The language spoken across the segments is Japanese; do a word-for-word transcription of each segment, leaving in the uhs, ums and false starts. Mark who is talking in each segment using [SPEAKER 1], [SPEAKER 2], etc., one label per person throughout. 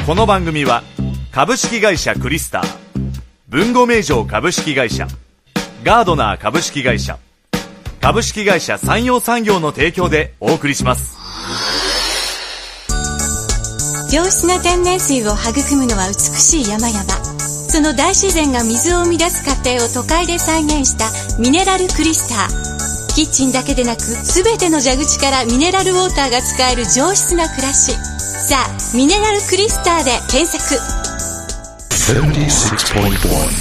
[SPEAKER 1] この番組は株式会社クリスター、文後名城株式会社、ガードナー株式会社、株式会社山陽産業の提供でお送りします。
[SPEAKER 2] 上質な天然水を育むのは美しい山々。その大自然が水を生み出す過程を都会で再現したミネラルクリスター。キッチンだけでなく全ての蛇口からミネラルウォーターが使える上質な暮らし。さあ、ミネラルクリスターで検索。
[SPEAKER 3] セブンティシックスポイントワン ロ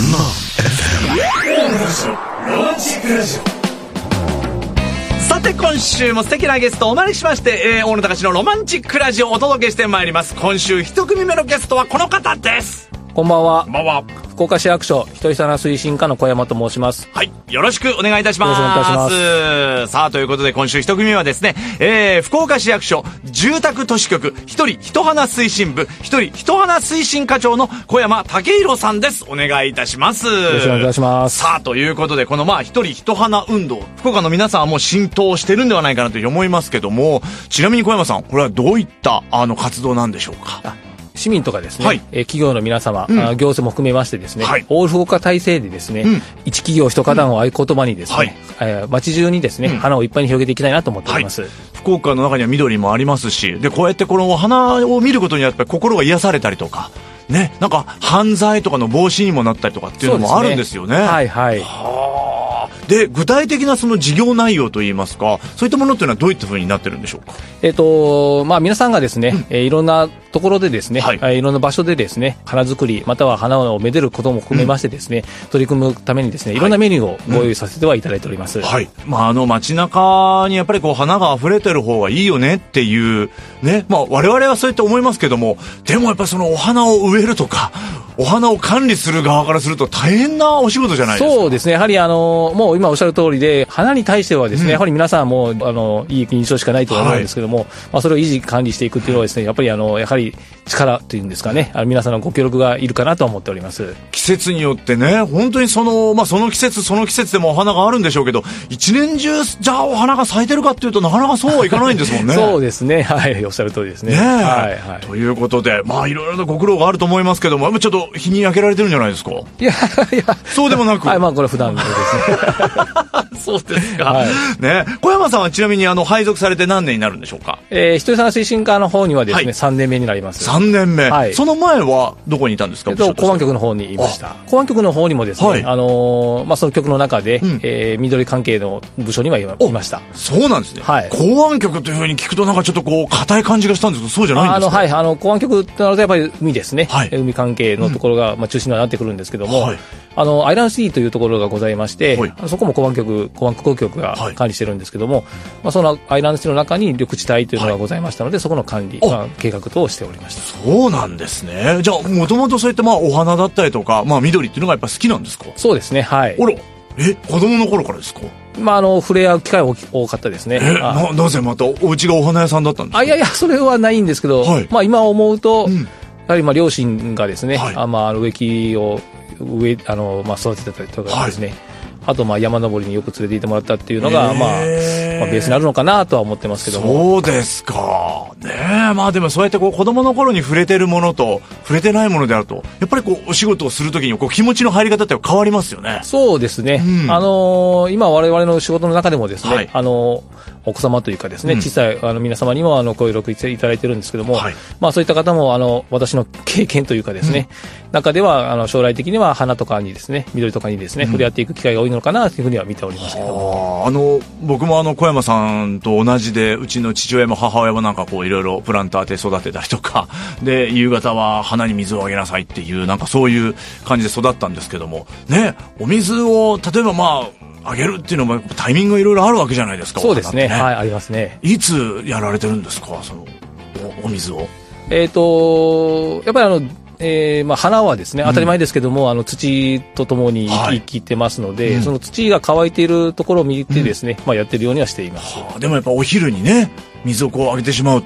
[SPEAKER 3] マンチックラジオ。
[SPEAKER 4] さて今週も素敵なゲストをお招きしまして、えー、大野隆のロマンチックラジオをお届けしてまいります。今週一組目のゲストはこの方です。
[SPEAKER 5] こんばんは。
[SPEAKER 4] こんばんは。
[SPEAKER 5] 福岡市役所一人花推進課の小山と申します。
[SPEAKER 4] はい、よろしくお願いいたします。
[SPEAKER 5] よろしくお願いいたします。
[SPEAKER 4] さあ、ということで今週一組目はですね、えー、福岡市役所住宅都市局一人一花推進部一人一花推進課長の小山武弘さんです。お願いいたします。
[SPEAKER 5] よろしくお願いいたします。
[SPEAKER 4] さあ、ということでこのまあ一人一花運動、福岡の皆さんはもう浸透してるんではないかなと思いますけども、ちなみに小山さん、これはどういったあの活動なんでしょうか？
[SPEAKER 5] 市民とかですね、はい、えー、企業の皆様、うん、行政も含めましてですね、はい、オール福岡体制でですね、うん、一企業一花壇を合言葉にですね、はい、えー、街中にですね、うん、花をいっぱいに広げていきたいなと思っております。はい、
[SPEAKER 4] 福岡の中には緑もありますし、でこうやってこの花を見ることによって心が癒されたりとかね、なんか犯罪とかの防止にもなったりとかっていうのもあるんですよね。
[SPEAKER 5] はいはい。
[SPEAKER 4] はあ。で具体的なその事業内容といいますか、そういったものっていうのはどういった風になってるんでしょうか？
[SPEAKER 5] えっとまあ皆さんがですね、うん、えー、いろんなところでですね、はい、いろんな場所でですね、花作りまたは花をめでることも含めましてですね、うん、取り組むためにですね、いろんなメニューをご用意させてはいただいております。
[SPEAKER 4] うん、はい。まああの街中にやっぱりこう花が溢れてる方がいいよねっていうね、まあ我々はそうやって思いますけども、でもやっぱりそのお花を植えるとかお花を管理する側からすると大変なお仕事じゃないですか。
[SPEAKER 5] そうですね。やはりあのもう今おっしゃる通りで、花に対してはですね、うん、やはり皆さんもあのいい印象しかないと思うんですけども、はい、まあそれを維持管理していくっていうのはですね、やっぱりあのやはり力というんですかね、あの皆さんのご協力がいるかなと思っております。
[SPEAKER 4] 季節によってね、本当にそのまあその季節その季節でもお花があるんでしょうけど、一年中じゃあお花が咲いてるかっていうとなかなかそうはいかないんですもんね。
[SPEAKER 5] そうですね。はい、おっしゃる通りですね。
[SPEAKER 4] ねえ、
[SPEAKER 5] はいはい。
[SPEAKER 4] ということで、まあいろいろなご苦労があると思いますけども、ちょっと日に焼けられてるんじゃないですか？
[SPEAKER 5] いやいや、
[SPEAKER 4] そうでもなく、
[SPEAKER 5] はい、まあこれ普段ですね。
[SPEAKER 4] そうですか。
[SPEAKER 5] はい、
[SPEAKER 4] ね、小山さんはちなみにあの配属されて何年になるんでしょうか？
[SPEAKER 5] えー、一人花推進課の方にはですね、
[SPEAKER 4] はい、
[SPEAKER 5] さんねんめになります。
[SPEAKER 4] さんねんめ。
[SPEAKER 5] はい。
[SPEAKER 4] その前はどこにいたんですか？
[SPEAKER 5] えっと公安局の方にいました。公安局の方にもですね、はい、あのー、まあその局の中で、うん、えー、緑関係の部署にはいました。
[SPEAKER 4] そうなんですね。
[SPEAKER 5] はい。
[SPEAKER 4] 公安局というふうに聞くとなんかちょっとこう硬い感じがしたんですけど、そうじゃないんですか？
[SPEAKER 5] あのはい、あの公安局となるとやっぱり海ですね。
[SPEAKER 4] はい。
[SPEAKER 5] 海関係のところが、うん、まあ中心にはなってくるんですけども、はい、あのアイランドシティというところがございまして、はい、そこも公安局公安空港局が管理してるんですけども、はい、まあそのアイランドシティの中に緑地帯というのがございましたので、はい、そこの管理、まあ、計画等をしておりました。
[SPEAKER 4] そうなんですね。じゃあもともとそういったまあお花だったりとか、まあ緑っていうのがやっぱ好きなんですか？
[SPEAKER 5] そうですね。はい。
[SPEAKER 4] あら、え、子供の頃からですか？
[SPEAKER 5] まあ、あの触れ合う機会は多かったですね。
[SPEAKER 4] え、な, なぜまたお家がお花屋さんだったんですか？
[SPEAKER 5] あ、いやいや、それはないんですけど、はい、まあ今思うと、うん、やはりまあ両親がですね、はい、あまあ植木を植えあのまあ育ててたりとかですね。はい、あとまあ山登りによく連れて行ってもらったっていうのが、まあ、まあベースになるのかなとは思ってますけども。
[SPEAKER 4] そうですかね。え、まあでもそうやってこう子供の頃に触れてるものと触れてないものであると、やっぱりこうお仕事をするときにこう気持ちの入り方って変わりますよね。
[SPEAKER 5] そうですね。うん、あのー、今我々の仕事の中でもですね、はい、あのーお子様というかですね、うん、小さいあの皆様にもあのご協力いただいてるんですけども、はい、まあそういった方もあの私の経験というかですね、うん、中ではあの将来的には花とかにですね、緑とかにですね、うん、触れ合っていく機会が多いのかなというふうには見ておりますけども、
[SPEAKER 4] あの僕もあの小山さんと同じで、うちの父親も母親もなんかこういろいろプランターで育てたりとかで、夕方は花に水をあげなさいっていうなんかそういう感じで育ったんですけどもね、お水を例えばまああげるっていうのもタイミングがいろいろあるわけじゃないですか。
[SPEAKER 5] そうですね。はい、ありますね。
[SPEAKER 4] いつやられてるんですか、その お, お水を？
[SPEAKER 5] えっ、ー、とやっぱりあの、えーまあ、花はですね、当たり前ですけども、うん、あの土とともに生きてますので、はい、その土が乾いているところを見てですね、うん、まあ、やってるようにはしています。
[SPEAKER 4] はあ、でもやっぱお昼にね水をこうあげてしまうと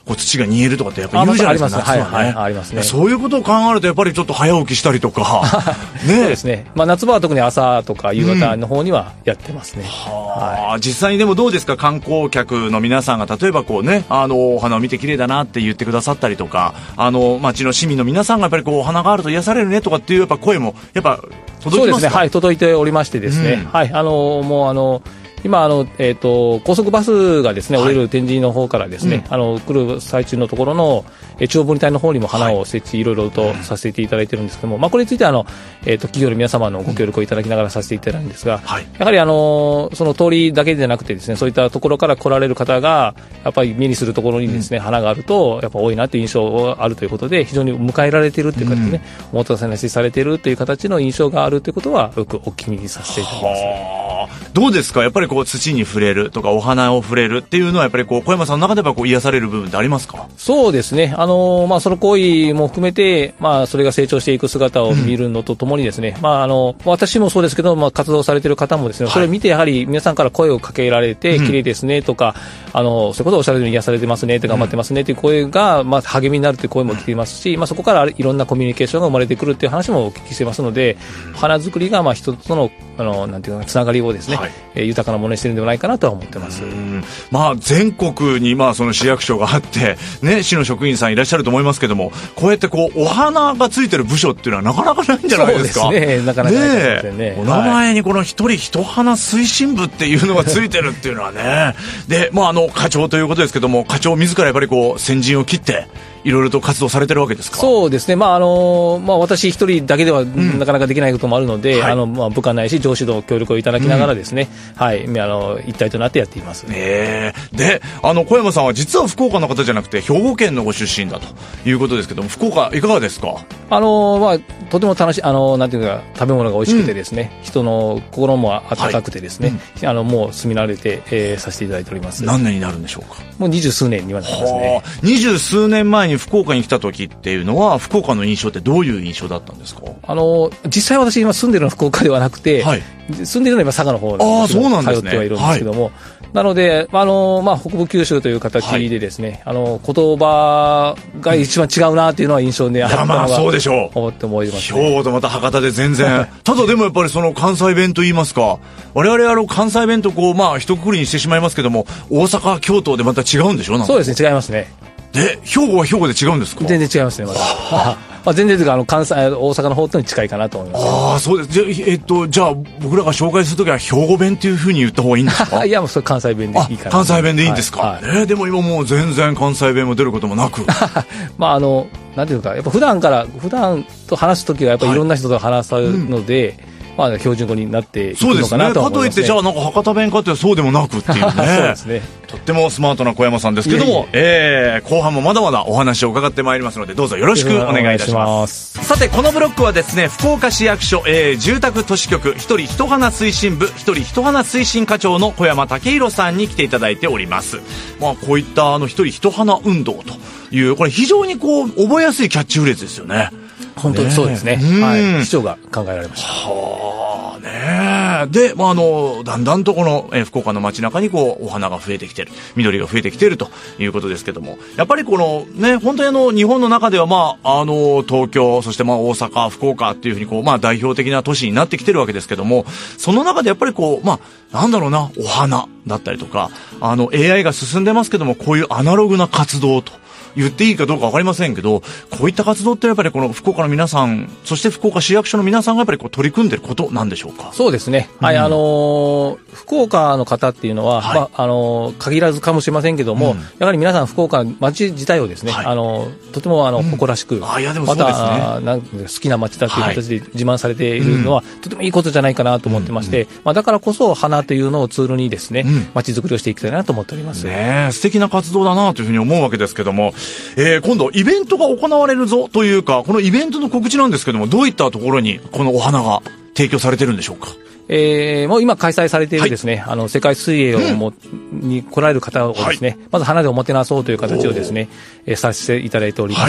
[SPEAKER 4] こう土が煮えるとかってやっぱ言うじゃないですか。
[SPEAKER 5] ありますね。はいはい、ありますね。
[SPEAKER 4] そういうことを考えるとやっぱりちょっと早起きしたりとか
[SPEAKER 5] ね。そうですね。まあ夏場は特に朝とか夕方の方にはやってますね。うん、
[SPEAKER 4] はあ、実際にでもどうですか、観光客の皆さんが例えばこうね、あのお花を見て綺麗だなって言ってくださったりとか、あの町の市民の皆さんがやっぱりこうお花があると癒されるねとかっていうやっぱ声もやっぱ届きますか？
[SPEAKER 5] そうですね。はい、届いておりましてですね。うん、はい、あのもうあの。今あの、えー、と高速バスがですね、降りる天神の方からですね、うん、あの来る最中のところの、えー、中央分離帯の方にも花を設置、はい、いろいろとさせていただいてるんですけども、まあ、これについてはあの、えー、と企業の皆様のご協力をいただきながらさせていただくんですが、はい、やはりあのその通りだけでなくてですね、そういったところから来られる方がやっぱり目にするところにですね、うん、花があるとやっぱ多いなという印象があるということで、非常に迎えられているというかですね、うん、おもてなしされているという形の印象があるということはよくお気に入りさせていただきます。
[SPEAKER 4] どうですか、やっぱりこう土に触れるとかお花を触れるっていうのはやっぱりこう小山さんの中ではこう癒される部分ってありますか？
[SPEAKER 5] そうですね、あのーまあ、その行為も含めて、まあ、それが成長していく姿を見るのとともにですね、うん、まあ、あの私もそうですけど、まあ、活動されている方もですね、はい、それを見てやはり皆さんから声をかけられて、うん、綺麗ですねとか、あのそういうことをおっしゃるように癒されてますねって頑張ってますねという声が、まあ、励みになるという声も来ていますし、まあ、そこからいろんなコミュニケーションが生まれてくるという話もお聞きしていますので、うん、花作りがまあ一つの、あのなんていうかつながりをですね、はい、えー、豊かなものにしているのではないかなとは思ってます。
[SPEAKER 4] うん、まあ、全国にまあその市役所があって、ね、市の職員さんいらっしゃると思いますけども、こうやってこうお花がついてる部署っていうのはなかなかないんじゃないですか？
[SPEAKER 5] そうですね、なかなかないですよね。
[SPEAKER 4] お名前にこの一人一花推進部っていうのがついてるっていうのはねで、まあ、あの課長ということですけども、課長自らやっぱりこう先陣を切っていろいろと活動されてるわけですか？
[SPEAKER 5] そうですね、まああのまあ、私一人だけではなかなかできないこともあるので、うん、はい、あのまあ、部下ないし上司の協力をいただきながらですね、うん、はい、あの一体となってやっています。
[SPEAKER 4] えー、で、あの小山さんは実は福岡の方じゃなくて兵庫県のご出身だということですけども、福岡いかがですか？
[SPEAKER 5] あのまあ、とても楽しい、あのなんていうか食べ物が美味しくてですね、うん、人の心も温かくてですね、はい、うん、あのもう住み慣れて、えー、させていただいております。
[SPEAKER 4] 何年になるんでしょうか？
[SPEAKER 5] もう二十数年にはなりますね。
[SPEAKER 4] 二十数年前に福岡に来た時っていうのは福岡の印象ってどういう印象だったんですか？
[SPEAKER 5] あの実際私今住んでるのは福岡ではなくて、はい、住んでるのは今佐賀の方なんですけど、通ってはいるんですけども、はい、なので、あのまあ、北部九州という形でですね、はい、あの言葉が一番違うなというのは印象であったのが、
[SPEAKER 4] まあそうでしょう、
[SPEAKER 5] 思って思いますね。
[SPEAKER 4] 兵庫とまた博多で全然ただでもやっぱりその関西弁といいますか、我々あの関西弁とこう、まあ、一括りにしてしまいますけども、大阪京都でまた違うんでしょ？なんか
[SPEAKER 5] そうですね、違いますね。
[SPEAKER 4] で、兵庫は兵庫で違うんですか？
[SPEAKER 5] 全然違いますね、まだまあ、全然というかあの関西、大阪の方とに近いかなと思います。
[SPEAKER 4] ああ、そうです。じゃ、えっと、じゃあ僕らが紹介するときは兵庫弁っていうふうに言った方がいいんですか？
[SPEAKER 5] いや、もうそれ関西弁でいいかな。
[SPEAKER 4] 関西弁でいいんですか？はいはい、えー、でも今もう全然関西弁も出ることもなく
[SPEAKER 5] まああのなんていうか、やっぱ普段から普段と話すときはやっぱりいろんな人と話すので、はい、うん、まあ、標準語になっていくのかなとは思いますね。そうですね。かといってじゃあなんか博多弁かってそうでもなくっていうねそうですね。とってもスマートな小山さんですけども、いえいええー、後半もまだまだお話を伺ってまいりますので、どうぞよろしくお願いいたします。さてこのブロックはですね、福岡市役所、えー、住宅都市局一人一花推進部一人一花推進課長の小山武弘さんに来ていただいております。まあ、こういったあの一人一花運動というこれ非常にこう覚えやすいキャッチフレーズですよね。本当にそうですね。はい、市長が考えられました。
[SPEAKER 4] はあ、ねえ。で、まあ、あのだんだんとこの、えー、福岡の街中にこうお花が増えてきてる、緑が増えてきてるということですけども、やっぱりこのね、本当にあの日本の中ではまああの東京、そしてまあ大阪、福岡っていうふうにこうまあ代表的な都市になってきてるわけですけども、その中でやっぱりこうまあなんだろうな、お花だったりとか、あの エーアイ が進んでますけども、こういうアナログな活動と言っていいかどうか分かりませんけど、こういった活動ってやっぱりこの福岡の皆さん、そして福岡市役所の皆さんがやっぱりこう取り組んでいることなんでしょうか？
[SPEAKER 5] そうですね、うん、はい、あのー、福岡の方っていうのは、はい、まああのー、限らずかもしれませんけども、うん、やはり皆さん福岡町自体をですね、はい、あのー、とてもあの、うん、誇らしく、あ、いやでもそうですね、またなん好きな町だという形で自慢されているのは、はい、とてもいいことじゃないかなと思ってまして、うんうん、まあ、だからこそ花というのをツールにですね、うん、町づくりをしていきたいなと思っております。
[SPEAKER 4] ね、素敵な活動だなというふうに思うわけですけども、えー、今度イベントが行われるぞというか、このイベントの告知なんですけども、どういったところにこのお花が提供されてるんでしょうか？
[SPEAKER 5] えー、もう今開催されているですね、はい、あの世界水泳をも、うん、に来られる方をですね、はい、まず花でおもてなそうという形をですね、えー、させていただいております。はい、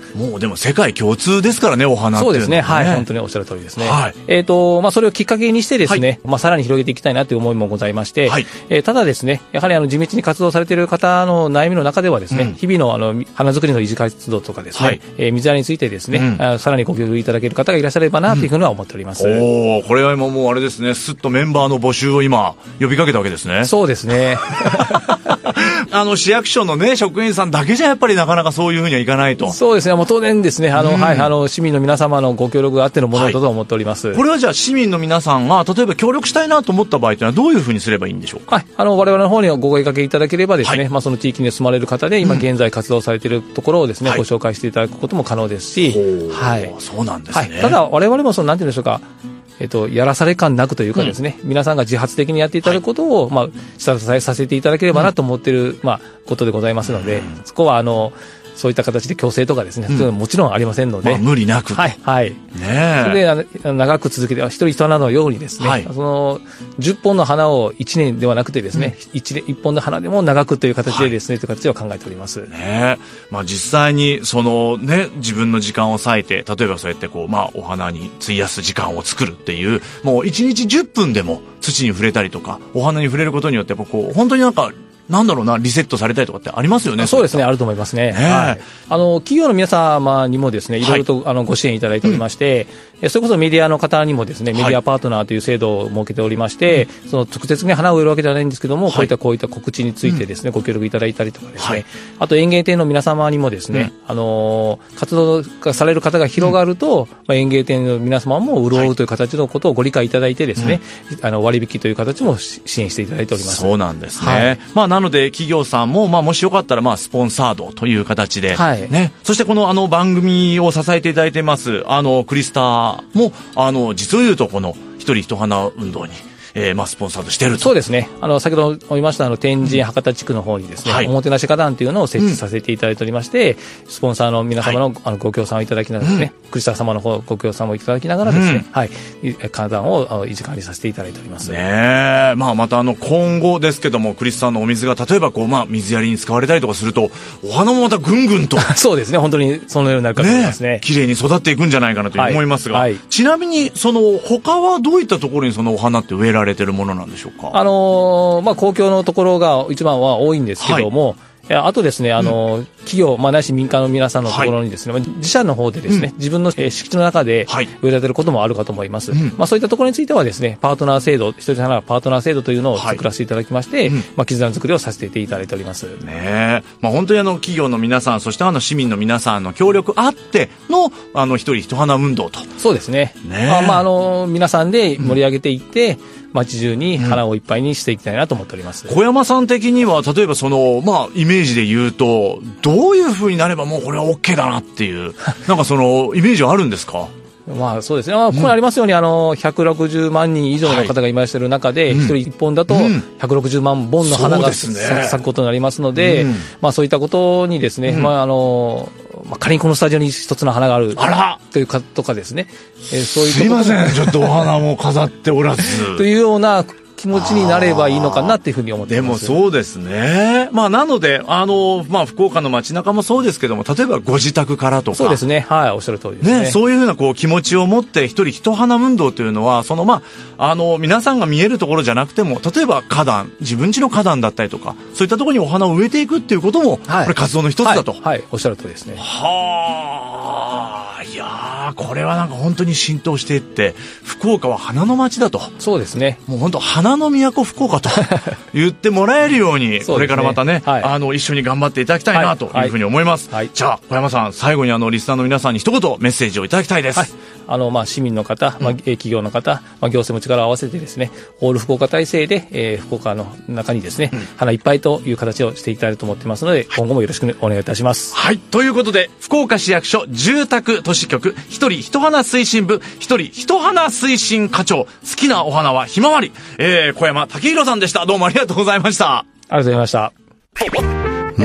[SPEAKER 4] もうでも世界共通ですからね、お花っていうのは、ね。
[SPEAKER 5] そうですね。はい。本当におっしゃる通りですね。
[SPEAKER 4] はい。
[SPEAKER 5] えっ、ー、と、まあ、それをきっかけにしてですね、
[SPEAKER 4] はい、
[SPEAKER 5] まあ、さらに広げていきたいなという思いもございまして、
[SPEAKER 4] はい。
[SPEAKER 5] えー、ただですね、やはりあの、地道に活動されている方の悩みの中ではですね、うん、日々のあの、花作りの維持活動とかですね、はい、えー、水やりについてですね、うん、さらにご協力いただける方がいらっしゃればなというふうには思っております。うん、
[SPEAKER 4] おー、これは今もうあれですね、すっとメンバーの募集を今、呼びかけたわけですね。
[SPEAKER 5] そうですね。
[SPEAKER 4] あの、市役所のね、職員さんだけじゃやっぱりなかなかそういうふうにはいかないと。
[SPEAKER 5] そうですね。もう当然ですね、あの、うん、はい、あの、市民の皆様のご協力があってのものだと思っております。はい、
[SPEAKER 4] これはじゃあ市民の皆さんが、例えば協力したいなと思った場合というのはどういうふうにすればいいんでしょうか。
[SPEAKER 5] はい。あの、我々の方にご声掛けいただければですね、はい、まあ、その地域に住まれる方で、今現在活動されているところをですね、うん、ご紹介していただくことも可能ですし、
[SPEAKER 4] はい。そうなんですね。
[SPEAKER 5] はい。ただ、我々もその、なんていうんでしょうか、えっと、やらされ感なくというかですね、うん、皆さんが自発的にやっていただくことを、はい、まあ、下支えさせていただければなと思っている、うん、まあ、ことでございますので、うん、そこは、あの、そういった形で強制とかですね、うん、そういうのはもちろんありませんので。
[SPEAKER 4] まあ、無理なく。
[SPEAKER 5] はい。はい。
[SPEAKER 4] ねえ。
[SPEAKER 5] それで、長く続けて、一人一花のようにですね、はい、その、じゅっぽんの花をいちねんではなくてですね、うん、いちねん、いっぽんの花でも長くという形でですね、はい、という形を考えております。
[SPEAKER 4] ねえ。まあ実際に、そのね、自分の時間を割いて、例えばそうやってこう、まあお花に費やす時間を作るっていう、もういちにちじゅっぷんでも土に触れたりとか、お花に触れることによって、やっぱこう、本当になんか、なんだろうな、リセットされたりとかってありますよね。
[SPEAKER 5] そうですね、あると思いますね。はい。あの、企業の皆様にもですね、いろいろと、はい、あの、ご支援いただいておりまして、うん、それこそメディアの方にもですね、メディアパートナーという制度を設けておりまして、はい、その、直接に花を植えるわけではないんですけども、はい、こういった、こういった告知についてですね、うん、ご協力いただいたりとかですね、はい、あと園芸店の皆様にもですね、うん、あの、活動がされる方が広がると、うん、まあ、園芸店の皆様も潤うという形のことをご理解いただいてですね、うん、あの、割引という形も支援していただいております。
[SPEAKER 4] そうなんですね。はい、まあ、なので、企業さんも、まあ、もしよかったら、まあ、スポンサードという形で、はい、ね。そして、この、あの、番組を支えていただいてます、あの、クリスターも、あの、実を言うと、この、一人一花運動に、えー、まあ、スポンサードしてると。
[SPEAKER 5] そうですね。あの、先ほど言いました、あの、天神博多地区の方にですね、はい、おもてなし花壇というのを設置させていただいておりまして、うん、スポンサーの皆様の、はい、あのご協賛をいただきながらですね、うん、クリスター様の方、ご協賛をいただきながらですね、うん、はい、花壇を維持管理させていただいております。
[SPEAKER 4] ねえ。まあ、またあの、今後ですけども、クリスターのお水が、例えばこう、まあ、水やりに使われたりとかすると、お花もまたぐんぐんと。
[SPEAKER 5] そうですね。本当にそのようになるかと思いますね。
[SPEAKER 4] 綺麗に育っていくんじゃないかなと思いますが、はいはい、ちなみに、その、他はどういったところにそのお花って植えられてるものなんでしょうか。
[SPEAKER 5] あのー、まあ、公共のところが一番は多いんですけども、はい、あとですね、あの、うん、企業、まあ、ないし民間の皆さんのところにですね、はい、自社の方でですね、うん、自分の敷地の中で植えられていることもあるかと思います。はい、まあ、そういったところについてはですね、パートナー制度、一人花パートナー制度というのを作らせていただきまして、はい、うん、まあ、絆作りをさせていただいております。
[SPEAKER 4] ねえ。まあ、本当にあの、企業の皆さん、そしてあの、市民の皆さんの協力あっての、あの、一人一花運動と。
[SPEAKER 5] そうですね。ねえ。まあ、まあ、あの、皆さんで盛り上げていって、うん、街中に花をいっぱいにしていきたいなと思っております。
[SPEAKER 4] うん、小山さん的には、例えばその、まあ、イメージで言うと、どういう風になればもうこれは OK だなっていう、なんかその、イメージはあるんですか？
[SPEAKER 5] まあそうですね。まあ、ここにありますように、あの、ひゃくろくじゅうまんにん以上の方がいらっしゃる中で、一、はい、人一本だと、ひゃくろくじゅうまんぼんの花が、うん、咲くことになりますので、うん、まあそういったことにですね、うん、まああの、まあ、仮にこのスタジオに一つの花がある。あらというか、とかですね。えー、そういう
[SPEAKER 4] すいません。ちょっとお花も飾っておらず。
[SPEAKER 5] というような、気持ちになればいいのかなっていうふうに思っています。
[SPEAKER 4] でもそうですね。まあなので、あの、まあ福岡の街中もそうですけども、例えばご自宅からとか。
[SPEAKER 5] そうですね。はい、おっしゃる通りですね。
[SPEAKER 4] ね、そういうふうなこう気持ちを持って一人一花運動というのは、そのまあ、あの、皆さんが見えるところじゃなくても、例えば花壇、自分家の花壇だったりとか、そういったところにお花を植えていくっていうことも、はい、これ活動の一つだと。
[SPEAKER 5] はい、はい、おっしゃる通りですね。
[SPEAKER 4] はあ、いやー、これはなんか本当に浸透していって、福岡は花の街だと。
[SPEAKER 5] そうですね。
[SPEAKER 4] もう本当花の都福岡と言ってもらえるように、ね、これからまたね、はい、あの、一緒に頑張っていただきたいなというふうに思います。はいはい、じゃあ、小山さん、最後にあの、リスナーの皆さんに一言メッセージをいただきたいです。はい、
[SPEAKER 5] あの、まあ、市民の方、まあ、企業の方、まあ、行政も力を合わせてですね、オール福岡体制で、えー、福岡の中にですね、うん、花いっぱいという形をしていきたいと思っていますので、今後もよろしくお願いいたします。
[SPEAKER 4] はい。ということで、福岡市役所住宅都市局、一人一花推進部、一人一花推進課長、好きなお花はひまわり、えー、小山武弘さんでした。どうもありがとうございました。
[SPEAKER 5] ありがとうございました。
[SPEAKER 3] 大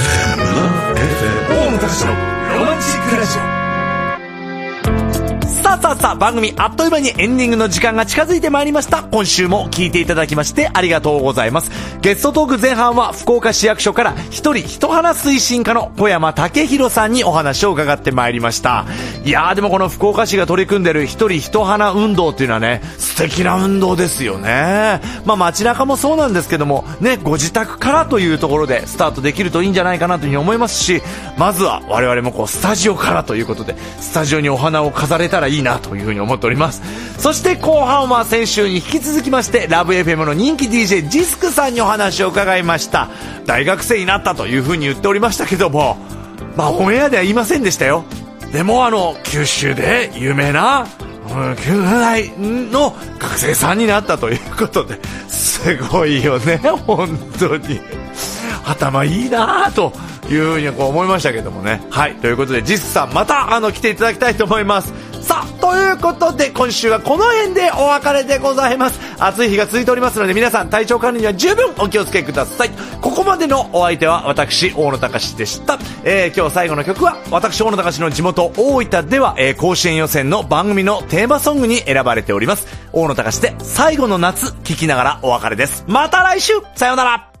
[SPEAKER 3] 野隆のロマンチックラジオ。
[SPEAKER 1] ささあさあさあ、番組あっという間にエンディングの時間が近づいてまいりました。今週も聞いていただきましてありがとうございます。ゲストトーク前半は福岡市役所から一人一花推進課の小山武弘さんにお話を伺ってまいりました。いやーでもこの福岡市が取り組んでる一人一花運動っていうのはね、素敵な運動ですよね。まあ街中もそうなんですけどもね、ご自宅からというところでスタートできるといいんじゃないかなというふうに思いますし、まずは我々もこうスタジオからということでスタジオにお花を飾れたらいいなというふうに思っております。そして後半は先週に引き続きましてラブ エフエム の人気 ディージェー ジスクさんにお話を伺いました。大学生になったというふうに言っておりましたけども、まあオンエアでは言いませんでしたよ。でもあの九州で有名なきゅう代の学生さんになったということで、すごいよね本当に。頭いいなというふうにこう思いましたけどもね。はい、ということでジスさんまたあの来ていただきたいと思います。さあということで今週はこの辺でお別れでございます。暑い日が続いておりますので皆さん体調管理には十分お気をつけください。ここまでのお相手は私大野隆でした。えー、今日最後の曲は私大野隆の地元大分では、えー、甲子園予選の番組のテーマソングに選ばれております大野隆で最後の夏聴きながらお別れです。また来週、さようなら。